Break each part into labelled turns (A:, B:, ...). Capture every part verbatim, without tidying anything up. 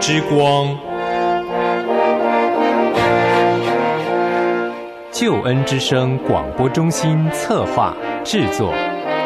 A: 之光，救恩之声广播中心策划制作。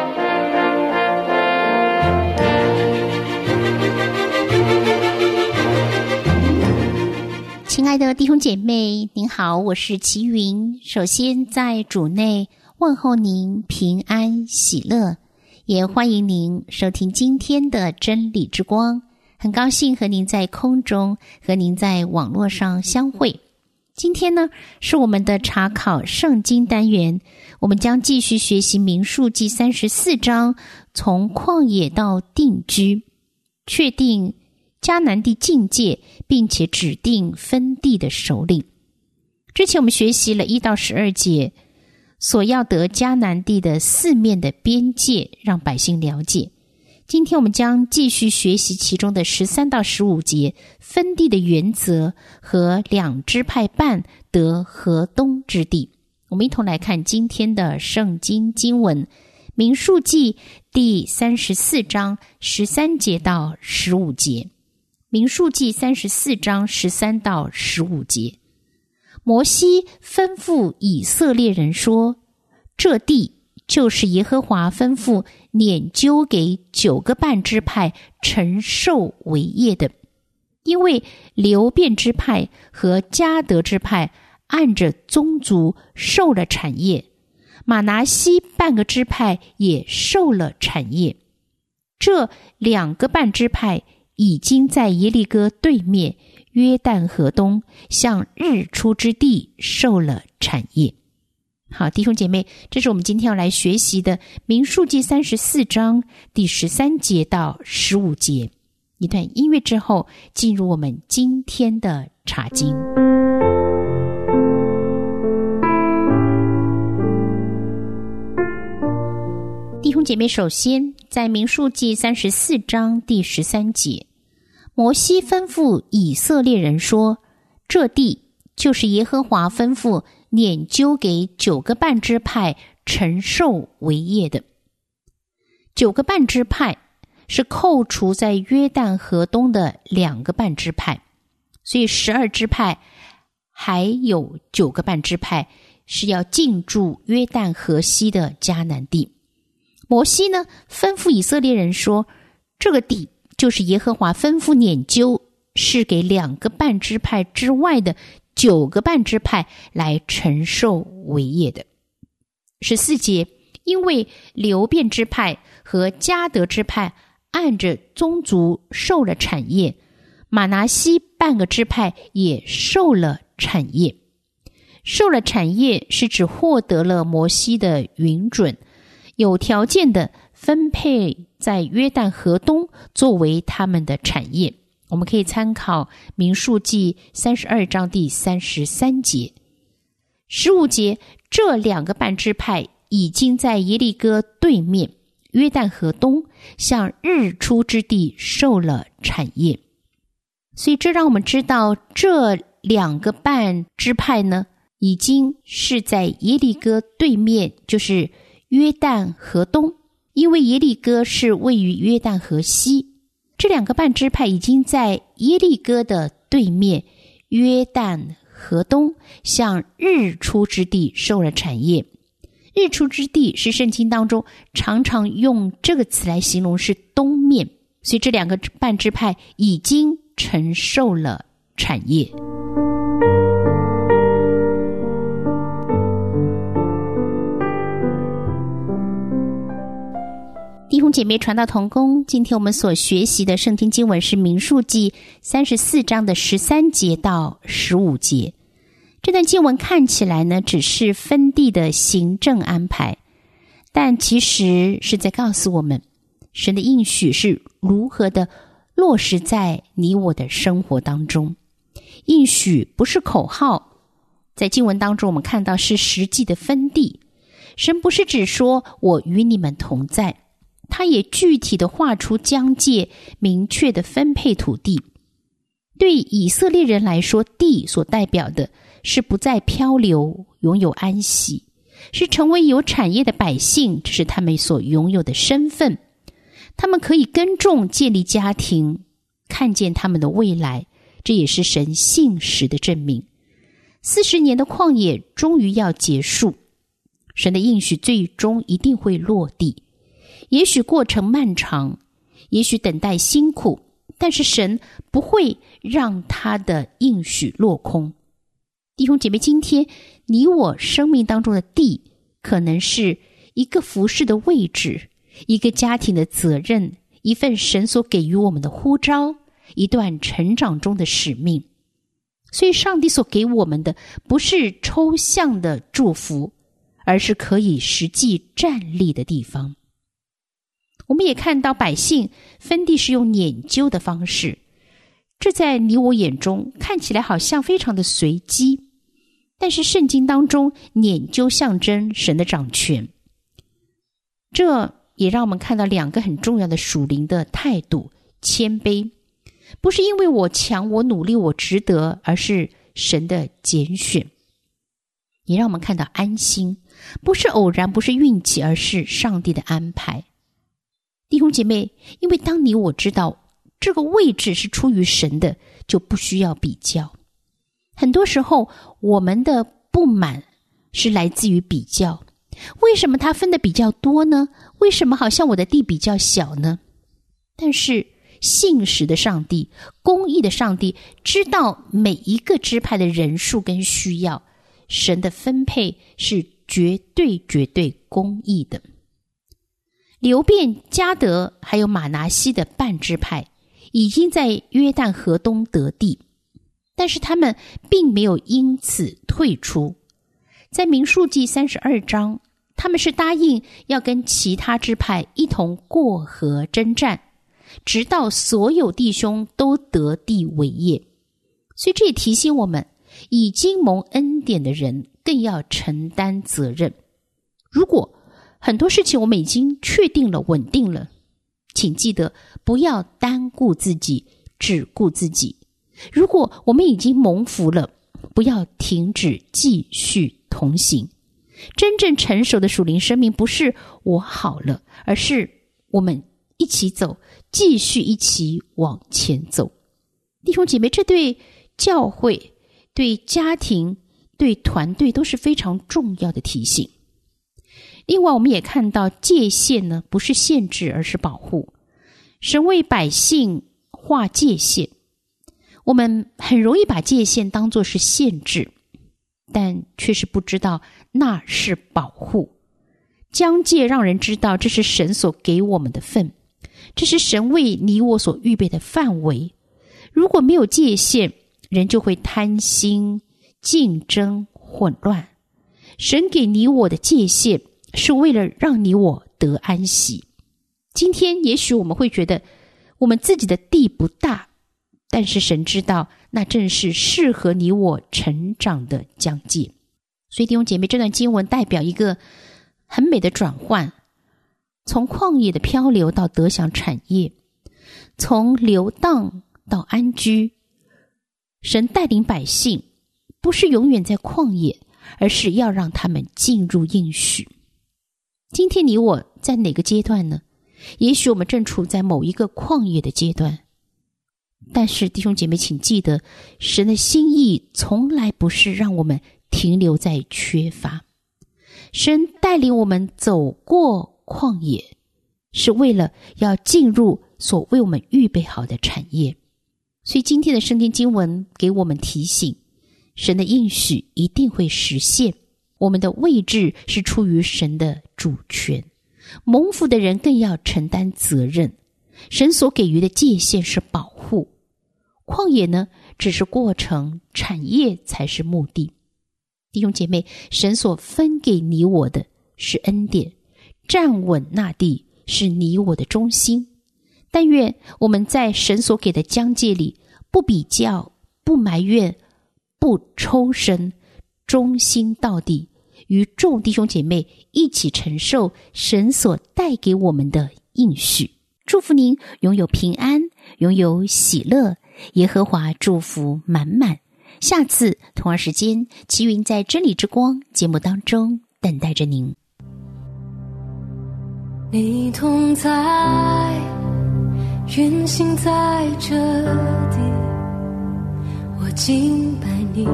B: 亲爱的弟兄姐妹，您好，我是齐云。首先在主内问候您平安喜乐，也欢迎您收听今天的真理之光。很高兴和您在空中，和您在网络上相会。今天呢，是我们的查考圣经单元，我们将继续学习民数记三十四章，从旷野到定居，确定迦南地境界，并且指定分地的首领。之前我们学习了一到十二节，所要得迦南地的四面的边界，让百姓了解。今天我们将继续学习其中的十三到十五节，分地的原则和两支派半得河东之地。我们一同来看今天的圣经经文，民数记第三十四章十三节到十五节。民数记三十四章十三到十五节，摩西吩咐以色列人说，这地就是耶和华吩咐拈阄给九个半支派承受为业的，因为流便支派和迦得支派按着宗族受了产业，玛拿西半个支派也受了产业。这两个半支派已经在耶利哥对面约旦河东向日出之地受了产业。好，弟兄姐妹，这是我们今天要来学习的民数记三十四章第十三节到十五节。一段音乐之后，进入我们今天的查经。弟兄姐妹，首先在民数记三十四章第十三节，摩西吩咐以色列人说，这地就是耶和华吩咐拈阄给九个半支派承受为业的。九个半支派是扣除在约旦河东的两个半支派，所以十二支派还有九个半支派是要进驻约旦河西的迦南地。摩西呢，吩咐以色列人说，这个地就是耶和华吩咐拈阄，是给两个半支派之外的九个半支派来承受为业的。十四节，因为流便支派和迦得支派按着宗族受了产业，玛拿西半个支派也受了产业。受了产业是指获得了摩西的允准，有条件的分配在约旦河东作为他们的产业。我们可以参考民数记三十二章第三十三节。十五节，这两个半支派已经在耶利哥对面约旦河东向日出之地受了产业。所以这让我们知道，这两个半支派呢，已经是在耶利哥对面，就是约旦河东，因为耶利哥是位于约旦河西。这两个半支派已经在耶利哥的对面约旦河东向日出之地受了产业。日出之地是圣经当中常常用这个词来形容是东面，所以这两个半支派已经承受了产业。弟兄姐妹，传道同工，今天我们所学习的圣经经文是民数记三十四章的十三节到十五节。这段经文看起来呢，只是分地的行政安排，但其实是在告诉我们，神的应许是如何的落实在你我的生活当中。应许不是口号，在经文当中我们看到是实际的分地。神不是只说我与你们同在，他也具体的画出疆界，明确的分配土地。对以色列人来说，地所代表的是不再漂流，拥有安息，是成为有产业的百姓，这是他们所拥有的身份。他们可以耕种，建立家庭，看见他们的未来， 这也是神信实的证明。四十年的旷野终于要结束，神的应许最终一定会落地。也许过程漫长，也许等待辛苦，但是神不会让他的应许落空。弟兄姐妹，今天你我生命当中的地，可能是一个服事的位置，一个家庭的责任，一份神所给予我们的呼召，一段成长中的使命。所以上帝所给我们的不是抽象的祝福，而是可以实际站立的地方。我们也看到百姓分地是用研究的方式，这在你我眼中看起来好像非常的随机，但是圣经当中研究象征神的掌权。这也让我们看到两个很重要的属灵的态度：谦卑，不是因为我强我努力我值得，而是神的拣选。也让我们看到安心，不是偶然，不是运气，而是上帝的安排。弟兄姐妹，因为当你我知道这个位置是出于神的，就不需要比较。很多时候我们的不满是来自于比较，为什么他分的比较多呢？为什么好像我的地比较小呢？但是信实的上帝，公义的上帝，知道每一个支派的人数跟需要，神的分配是绝对绝对公义的。流便、迦得还有马拿西的半支派已经在约旦河东得地，但是他们并没有因此退出。在民数记三十二章，他们是答应要跟其他支派一同过河征战，直到所有弟兄都得地为业。所以这也提醒我们，已经蒙恩典的人更要承担责任。如果很多事情我们已经确定了、稳定了，请记得不要单顾自己，只顾自己。如果我们已经蒙福了，不要停止继续同行。真正成熟的属灵生命不是我好了，而是我们一起走，继续一起往前走。弟兄姐妹，这对教会、对家庭、对团队都是非常重要的提醒。另外我们也看到界限呢，不是限制，而是保护。神为百姓划界限，我们很容易把界限当作是限制，但却是不知道那是保护。疆界让人知道这是神所给我们的份，这是神为你我所预备的范围。如果没有界限，人就会贪心、竞争、混乱。神给你我的界限是为了让你我得安息。今天也许我们会觉得我们自己的地不大，但是神知道那正是适合你我成长的疆界。所以弟兄姐妹，这段经文代表一个很美的转换，从旷野的漂流到得享产业，从流荡到安居。神带领百姓不是永远在旷野，而是要让他们进入应许。今天你我在哪个阶段呢？也许我们正处在某一个旷野的阶段，但是弟兄姐妹请记得，神的心意从来不是让我们停留在缺乏。神带领我们走过旷野，是为了要进入所为我们预备好的产业。所以今天的圣经经文给我们提醒，神的应许一定会实现。我们的位置是出于神的主权，蒙福的人更要承担责任。神所给予的界限是保护，旷野呢只是过程，产业才是目的。弟兄姐妹，神所分给你我的是恩典，站稳那地是你我的中心。但愿我们在神所给的疆界里，不比较，不埋怨，不抽身，忠心到底，与众弟兄姐妹一起承受神所带给我们的应许。祝福您拥有平安，拥有喜乐，耶和华祝福满满。下次同样时间，齐云在真理之光节目当中等待着您。
C: 你同在，运行在这地， 敬拜你，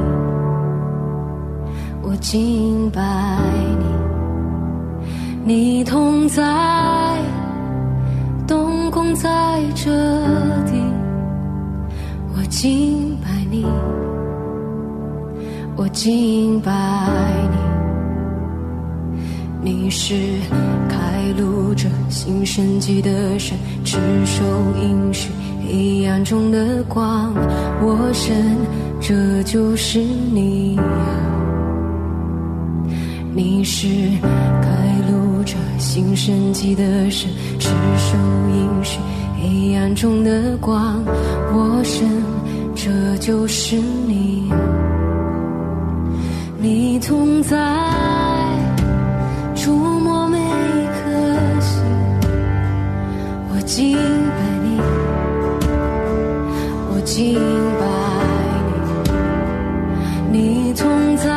C: 我敬拜你，你同在，动工在这地，我敬拜你，我敬拜你，你是开路者，行神迹的神，持守应许，黑暗中的光，我神，这就是你啊！你是开路者，行神迹的神，持守应许，黑暗中的光，我神，这就是你啊！你同在，触摸每颗心，我敬拜你，我敬拜你，你同在，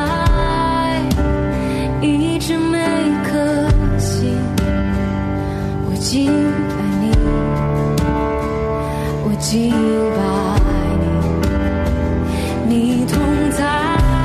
C: 医治每颗心，我敬拜你，我敬拜你，你同在。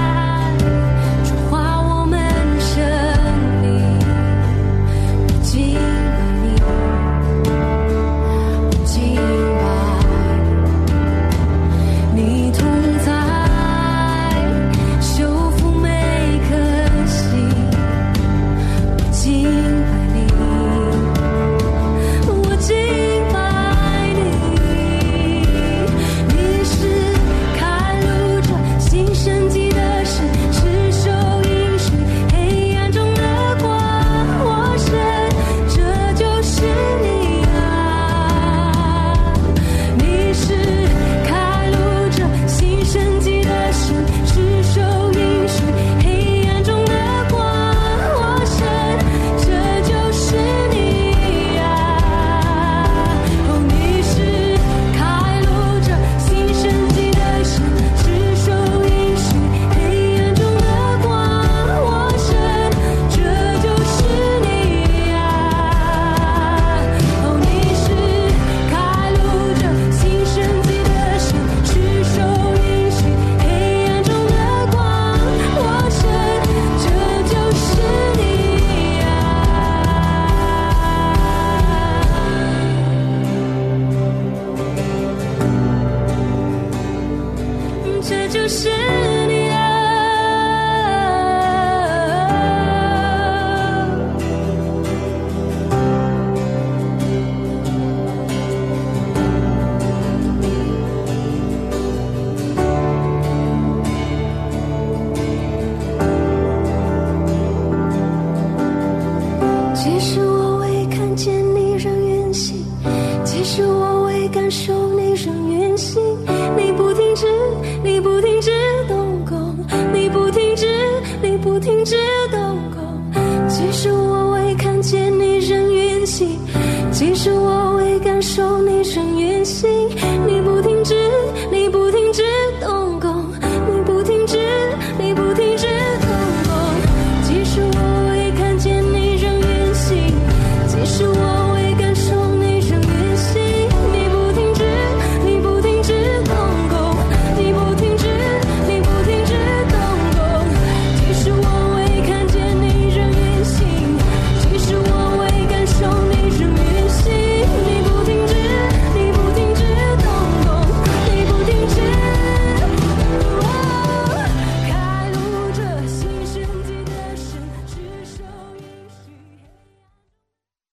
C: 即使我未看见你仍远行，即使我未感受你仍远行，你不停止，你不停止动工，你不停止，你不停止动